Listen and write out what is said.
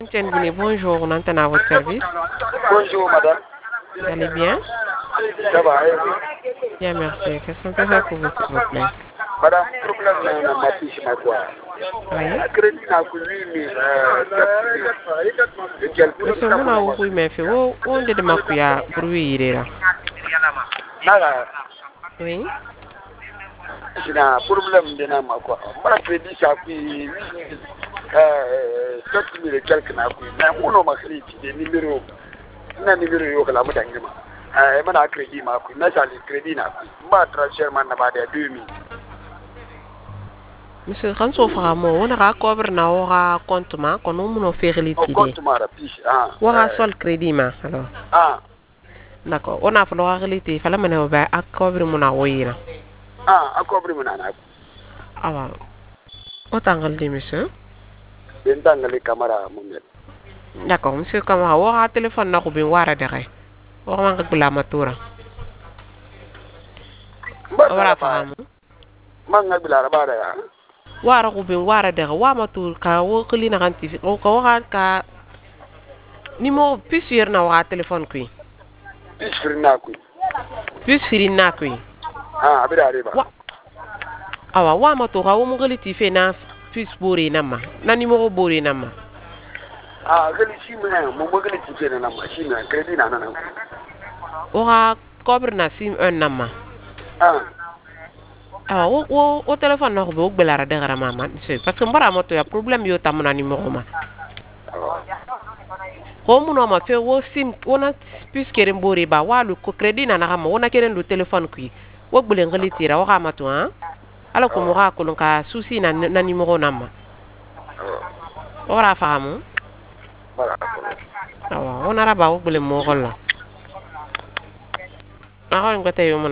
Tiens Guinée, bonjour, on entend à votre service. Bonjour madame. Vous allez bien? Ça va, et vous? Bien, merci. Qu'est-ce qu'on peut faire pour vous, s'il vous plaît? Madame, problème na ma fiche ma quoi. Oui. Crédit n'a que 8000 et quelques. Monsieur, mon nom est mais fait où on est de Makuya pour lui là. Nala, Oui. c'est un problème de na ma quoi. Moi crédit ça puis 4000 et quelques na quoi. Mais on m'a crédit des numéros. Na numéro yo kala mo tangima. Mana crédit ma quoi. Na ça le crédit na quoi. Ma transfert man na ba de 2000. Monsieur, quand on fera mon, on aura couvert na aura compte ma, qu'on nous mon faire Au l'utile. compte ma rapide. On aura sol crédit ma, alors. D'accord. On a fallu réalité. Fallait mener au bas à couvrir mon aouira. À couvrir mon anac. Ah ouais. Autant que monsieur. Bentang les camarades mon. D'accord, monsieur, comme on aura téléphone na kubin wara dere. On va ngakula matura. Wara fahamu. Manga bila rabada ya. Wara kubin wara dere wa matur ka wo kli na kanti o ka wa ka nimo pisir na wa téléphone kui. Pisir na kui. Pisir na kui. Abira riba. Awa wa matur ka wo mo kli ti fe na pis bori na ma. Na nimo bori na ma. Gali simna mo mo gali ti fe na ma simna credit na na. O ka cobre na sim un na ma. O téléphone na ko be o gbelara de gara mama parce que mbara moto ya problème yo tamuna numéro ma ko muno ma fe wo sim wona puisque mbori ba walu ko crédit na na ma wona keren do téléphone ki wo gbele ngali tira wo kama to ala ko mo ka ko ka souci na numéro na ma ora famu awa wona raba wo gbele mo ko la ko ngata yo